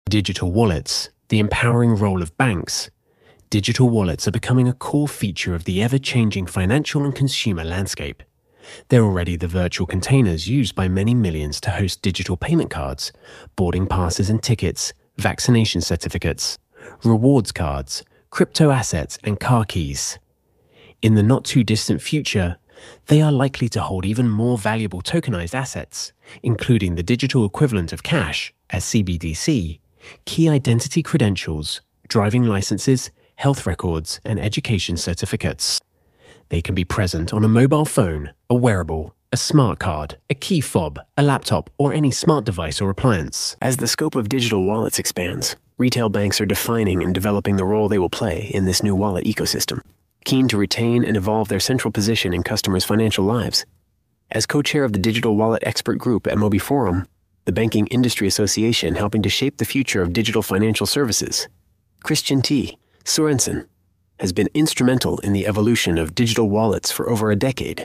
Digital wallets, the empowering role of banks. Digital wallets are becoming a core feature of the ever-changing financial and consumer landscape. They're already the virtual containers used by many millions to host digital payment cards, boarding passes and tickets, vaccination certificates, rewards cards, crypto assets, and car keys. In the not-too-distant future, they are likely to hold even more valuable tokenized assets, including the digital equivalent of cash, as CBDC, key identity credentials, driving licenses, health records, and education certificates. They can be present on a mobile phone, a wearable, a smart card, a key fob, a laptop, or any smart device or appliance. As the scope of digital wallets expands, retail banks are defining and developing the role they will play in this new wallet ecosystem, keen to retain and evolve their central position in customers' financial lives. As co-chair of the Digital Wallet Expert Group at Mobiforum, the Banking Industry Association helping to shape the future of digital financial services, Christian T. Sorensen has been instrumental in the evolution of digital wallets for over a decade.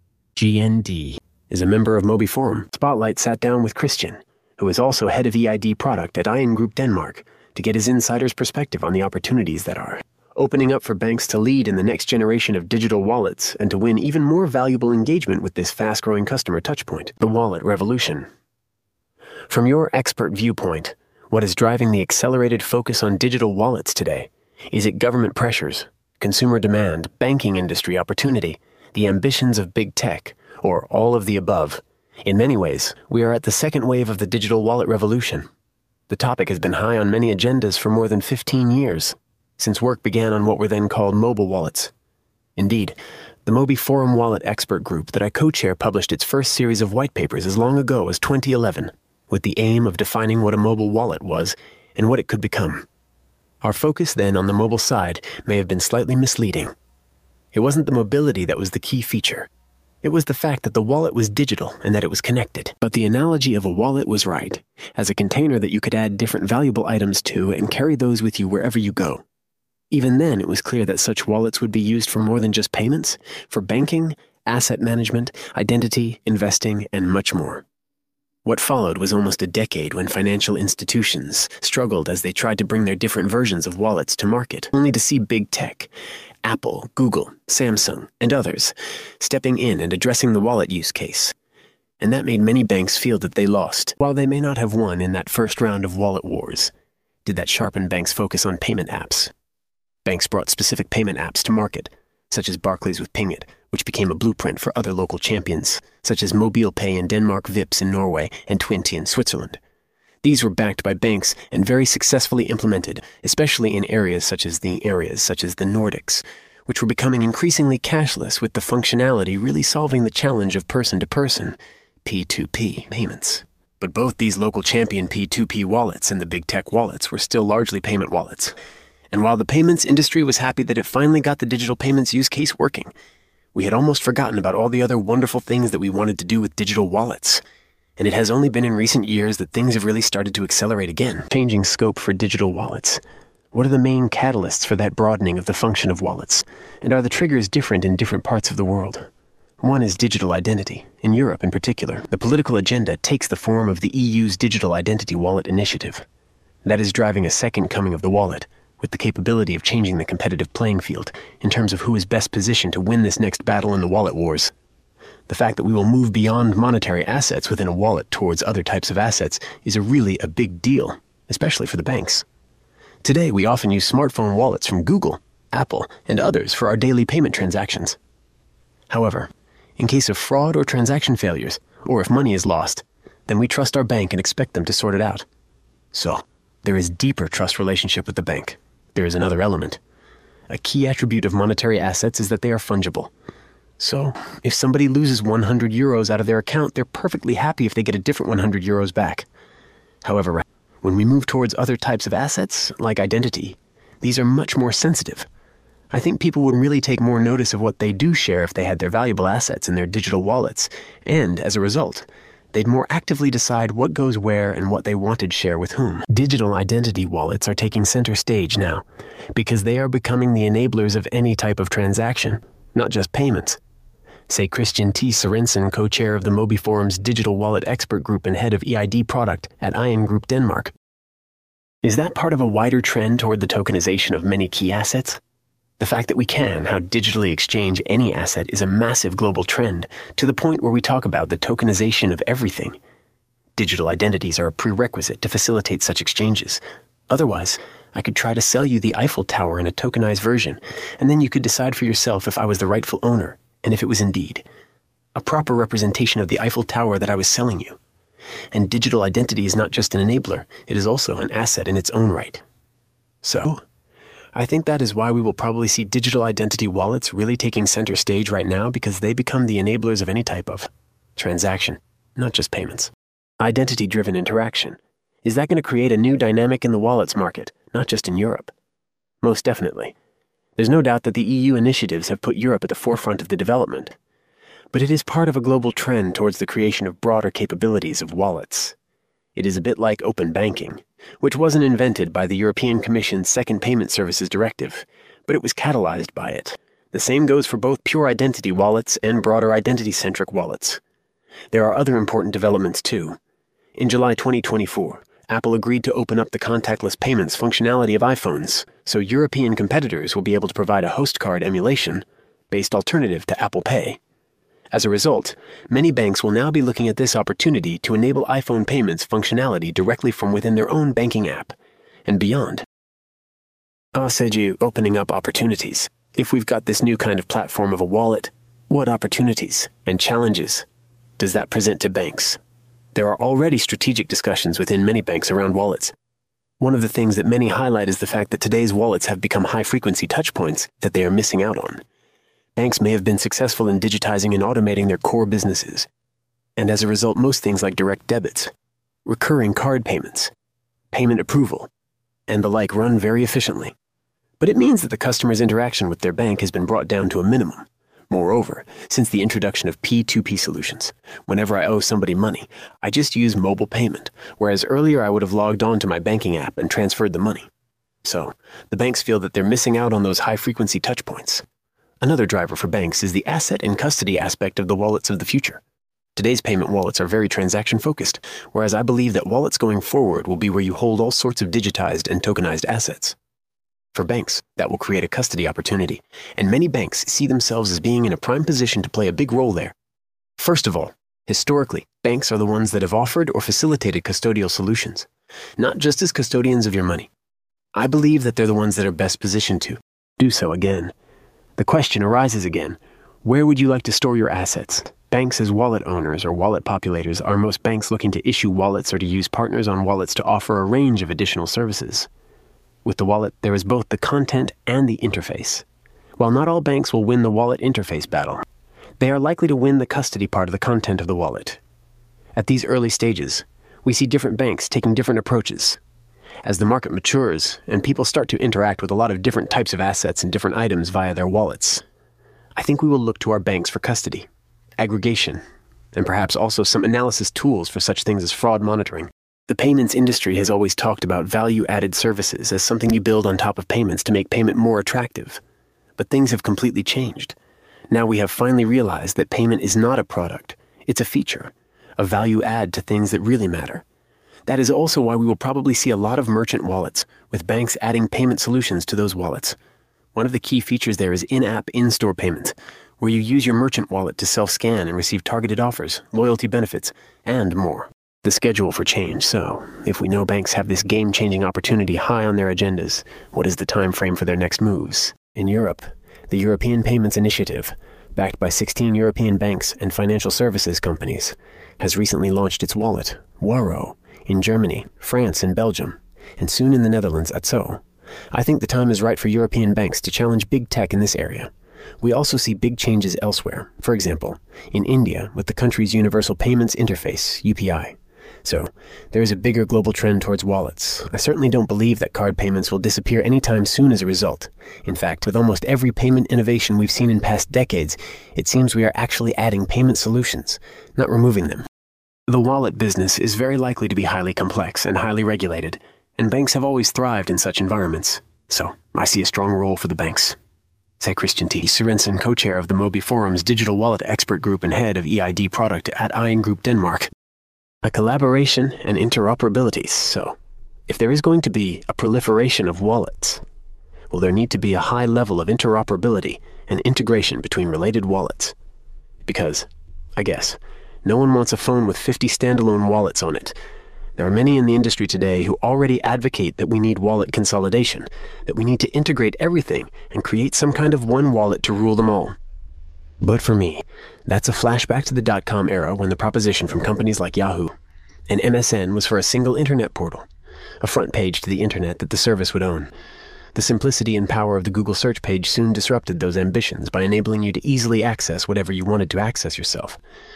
GND is a member of Mobiforum. Spotlight sat down with Christian, who is also head of EID product at IN Group Denmark, to get his insider's perspective on the opportunities that are opening up for banks to lead in the next generation of digital wallets and to win even more valuable engagement with this fast-growing customer touchpoint, the wallet revolution. From your expert viewpoint, what is driving the accelerated focus on digital wallets today? Is it government pressures, consumer demand, banking industry opportunity, the ambitions of big tech, or all of the above? In many ways, we are at the second wave of the digital wallet revolution. The topic has been high on many agendas for more than 15 years, since work began on what were then called mobile wallets. Indeed, the Mobiforum Wallet Expert Group that I co-chair published its first series of white papers as long ago as 2011, with the aim of defining what a mobile wallet was and what it could become. Our focus then on the mobile side may have been slightly misleading. It wasn't the mobility that was the key feature. It was the fact that the wallet was digital and that it was connected. But the analogy of a wallet was right, as a container that you could add different valuable items to and carry those with you wherever you go. Even then, it was clear that such wallets would be used for more than just payments, for banking, asset management, identity, investing, and much more. What followed was almost a decade when financial institutions struggled as they tried to bring their different versions of wallets to market, only to see big tech, Apple, Google, Samsung, and others, stepping in and addressing the wallet use case. And that made many banks feel that they lost. While they may not have won in that first round of wallet wars, did that sharpen banks' focus on payment apps? Banks brought specific payment apps to market, such as Barclays with Pingit, which became a blueprint for other local champions, such as MobilePay in Denmark, Vipps in Norway, and Twinty in Switzerland. These were backed by banks and very successfully implemented, especially in areas such as the Nordics, which were becoming increasingly cashless, with the functionality really solving the challenge of person-to-person, P2P payments. But both these local champion P2P wallets and the big tech wallets were still largely payment wallets. And while the payments industry was happy that it finally got the digital payments use case working, we had almost forgotten about all the other wonderful things that we wanted to do with digital wallets. And it has only been in recent years that things have really started to accelerate again. Changing scope for digital wallets. What are the main catalysts for that broadening of the function of wallets? And are the triggers different in different parts of the world? One is digital identity. In Europe in particular, the political agenda takes the form of the EU's Digital Identity Wallet Initiative. That is driving a second coming of the wallet, with the capability of changing the competitive playing field in terms of who is best positioned to win this next battle in the wallet wars. The fact that we will move beyond monetary assets within a wallet towards other types of assets is really a big deal, especially for the banks. Today, we often use smartphone wallets from Google, Apple, and others for our daily payment transactions. However, in case of fraud or transaction failures, or if money is lost, then we trust our bank and expect them to sort it out. So, there is deeper trust relationship with the bank. There is another element. A key attribute of monetary assets is that they are fungible. So, if somebody loses 100 euros out of their account, they're perfectly happy if they get a different 100 euros back. However, when we move towards other types of assets, like identity, these are much more sensitive. I think people would really take more notice of what they do share if they had their valuable assets in their digital wallets, and, as a result, they'd more actively decide what goes where and what they wanted share with whom. Digital identity wallets are taking center stage now, because they are becoming the enablers of any type of transaction, not just payments. Say Christian T. Sorensen, co-chair of the Mobiforum's Digital Wallet Expert Group and head of EID product at IN Group Denmark, Is that part of a wider trend toward the tokenization of many key assets? The fact that we can now digitally exchange any asset is a massive global trend, to the point where we talk about the tokenization of everything. Digital identities are a prerequisite to facilitate such exchanges. Otherwise, I could try to sell you the Eiffel Tower in a tokenized version, and then you could decide for yourself if I was the rightful owner, and if it was indeed a proper representation of the Eiffel Tower that I was selling you. And digital identity is not just an enabler, it is also an asset in its own right. So, I think that is why we will probably see digital identity wallets really taking center stage right now, because they become the enablers of any type of transaction, not just payments. Identity-driven interaction. Is that going to create a new dynamic in the wallets market, not just in Europe? Most definitely. There's no doubt that the EU initiatives have put Europe at the forefront of the development. But it is part of a global trend towards the creation of broader capabilities of wallets. It is a bit like open banking, which wasn't invented by the European Commission's Second Payment Services Directive, but it was catalyzed by it. The same goes for both pure identity wallets and broader identity-centric wallets. There are other important developments too. In July 2024, Apple agreed to open up the contactless payments functionality of iPhones, so European competitors will be able to provide a host card emulation-based alternative to Apple Pay. As a result, many banks will now be looking at this opportunity to enable iPhone payments functionality directly from within their own banking app and beyond. Said you opening up opportunities. If we've got this new kind of platform of a wallet, what opportunities and challenges does that present to banks? There are already strategic discussions within many banks around wallets. One of the things that many highlight is the fact that today's wallets have become high-frequency touchpoints that they are missing out on. Banks may have been successful in digitizing and automating their core businesses, and as a result, most things like direct debits, recurring card payments, payment approval, and the like run very efficiently. But it means that the customer's interaction with their bank has been brought down to a minimum. Moreover, since the introduction of P2P solutions, whenever I owe somebody money, I just use mobile payment, whereas earlier I would have logged on to my banking app and transferred the money. So, the banks feel that they're missing out on those high-frequency touchpoints. Another driver for banks is the asset and custody aspect of the wallets of the future. Today's payment wallets are very transaction-focused, whereas I believe that wallets going forward will be where you hold all sorts of digitized and tokenized assets. For banks, that will create a custody opportunity, and many banks see themselves as being in a prime position to play a big role there. First of all, historically, banks are the ones that have offered or facilitated custodial solutions, not just as custodians of your money. I believe that they're the ones that are best positioned to do so again. The question arises again, where would you like to store your assets? Banks as wallet owners or wallet populators, are most banks looking to issue wallets or to use partners on wallets to offer a range of additional services? With the wallet, there is both the content and the interface. While not all banks will win the wallet interface battle, they are likely to win the custody part of the content of the wallet. At these early stages, we see different banks taking different approaches. As the market matures and people start to interact with a lot of different types of assets and different items via their wallets, I think we will look to our banks for custody, aggregation, and perhaps also some analysis tools for such things as fraud monitoring. The payments industry has always talked about value-added services as something you build on top of payments to make payment more attractive. But things have completely changed. Now we have finally realized that payment is not a product, it's a feature, a value add to things that really matter. That is also why we will probably see a lot of merchant wallets, with banks adding payment solutions to those wallets. One of the key features there is in-app, in-store payment, where you use your merchant wallet to self-scan and receive targeted offers, loyalty benefits, and more. The schedule for change. So, if we know banks have this game-changing opportunity high on their agendas, what is the time frame for their next moves? In Europe, the European Payments Initiative, backed by 16 European banks and financial services companies, has recently launched its wallet, Waro, in Germany, France, and Belgium, and soon in the Netherlands, Atso. I think the time is right for European banks to challenge big tech in this area. We also see big changes elsewhere, for example, in India with the country's Universal Payments Interface, UPI. So, there is a bigger global trend towards wallets. I certainly don't believe that card payments will disappear anytime soon as a result. In fact, with almost every payment innovation we've seen in past decades, it seems we are actually adding payment solutions, not removing them. The wallet business is very likely to be highly complex and highly regulated, and banks have always thrived in such environments. So, I see a strong role for the banks. Say Christian T. Sørensen, co-chair of the Mobi Forum's Digital Wallet Expert Group and head of EID Product at Iron Group Denmark. A collaboration and interoperability, so If there is going to be a proliferation of wallets, will there need to be a high level of interoperability and integration between related wallets? Because, I guess, no one wants a phone with 50 standalone wallets on it. There are many in the industry today who already advocate that we need wallet consolidation, that we need to integrate everything and create some kind of one wallet to rule them all. But for me, that's a flashback to the dot-com era when the proposition from companies like Yahoo and MSN was for a single internet portal, a front page to the internet that the service would own. The simplicity and power of the Google search page soon disrupted those ambitions by enabling you to easily access whatever you wanted to access yourself.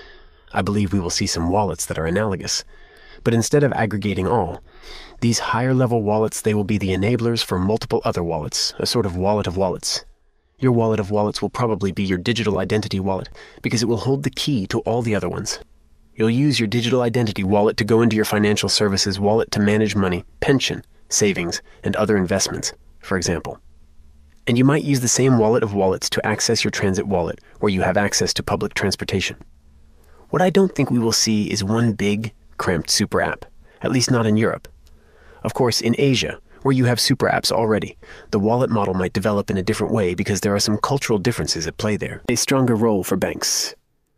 I believe we will see some wallets that are analogous. But instead of aggregating all, these higher-level wallets, they will be the enablers for multiple other wallets, a sort of wallet of wallets. Your wallet of wallets will probably be your digital identity wallet because it will hold the key to all the other ones. You'll use your digital identity wallet to go into your financial services wallet to manage money, pension, savings, and other investments, for example. And you might use the same wallet of wallets to access your transit wallet where you have access to public transportation. What I don't think we will see is one big, cramped super app, at least not in Europe. Of course, in Asia, where you have super apps already, the wallet model might develop in a different way because there are some cultural differences at play there. A stronger role for banks.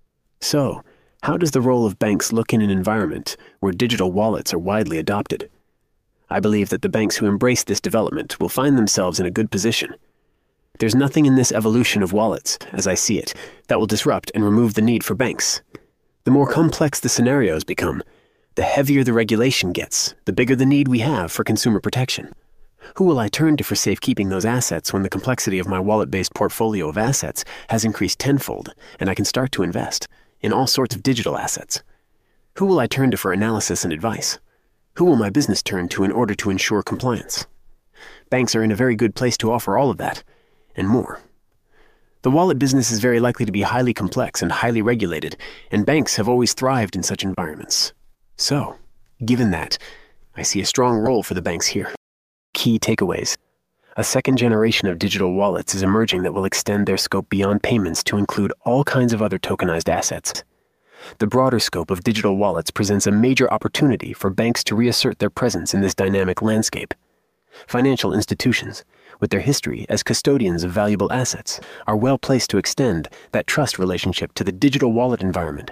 So, how does the role of banks look in an environment where digital wallets are widely adopted? I believe that the banks who embrace this development will find themselves in a good position. There's nothing in this evolution of wallets, as I see it, that will disrupt and remove the need for banks. The more complex the scenarios become, the heavier the regulation gets, the bigger the need we have for consumer protection. Who will I turn to for safekeeping those assets when the complexity of my wallet-based portfolio of assets has increased tenfold and I can start to invest in all sorts of digital assets? Who will I turn to for analysis and advice? Who will my business turn to in order to ensure compliance? Banks are in a very good place to offer all of that, and more. The wallet business is very likely to be highly complex and highly regulated, and banks have always thrived in such environments. So, given that, I see a strong role for the banks here. Key takeaways. A second generation of digital wallets is emerging that will extend their scope beyond payments to include all kinds of other tokenized assets. The broader scope of digital wallets presents a major opportunity for banks to reassert their presence in this dynamic landscape. Financial institutions, with their history as custodians of valuable assets, are well placed to extend that trust relationship to the digital wallet environment